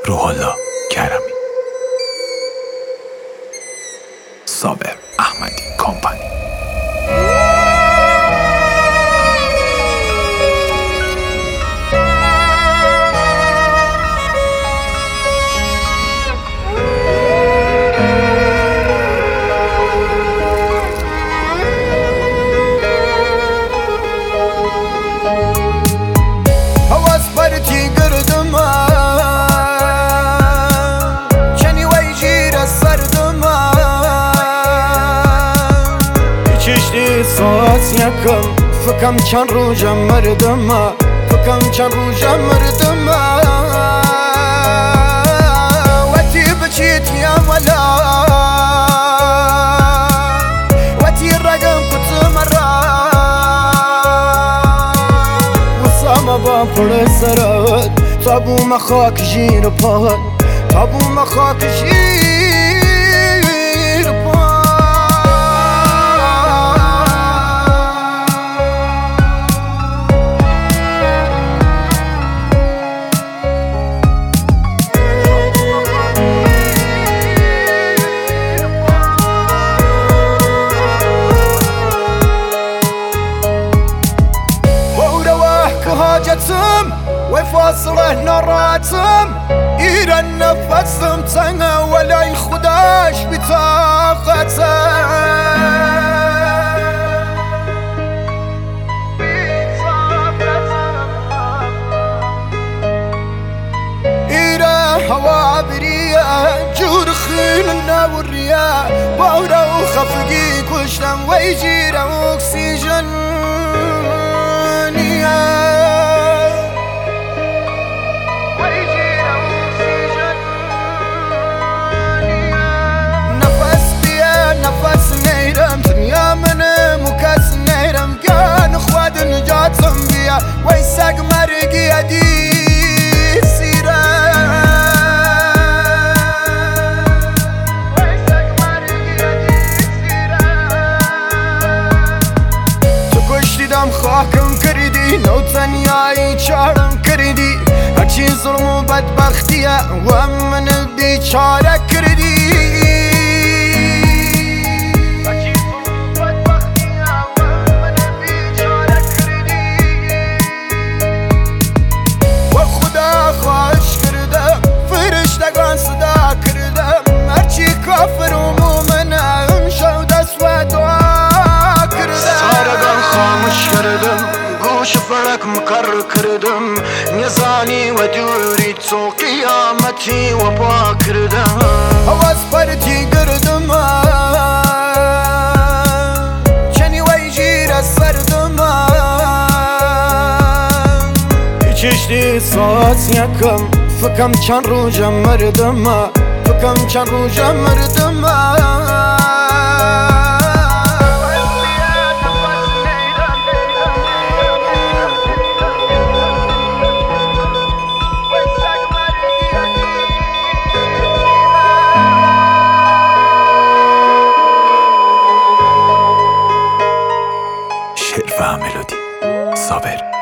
روح الله کرمی، صابر احمدی کمپانی. ساعت یکم فکم چند روزم مردم، فکم چند روزم مردم. وقتی بچیت یا ولا وقتی رقم کت مرا وصام با پر سرت تابو مخاک جیر پاد، تابو مخاک جیر پاد. حاجتم وفاصله نراتم إيرا نفسم تنها ولا خداش بطاقتم. إيرا هوا بريا جور خيلنا والرياح باورا وخفقي كشتم ويجيرا أكسجين ويساق مرقي أدي سيرة ويساق مرقي أدي سيرة تكشتي دم خاكم كردي لو تنياي چارم كردي هرچي ظلم و بدبختية ومن البيچارة كردي. شفرك مكرر كردم نزاني ودوري تو قيامتي وباكردم هواز برتي قردم شني ويجير السردم يشتي صوت يكم فكم كان روجا مردم، فكم كان روجا مردم. شعر و ملودی صابر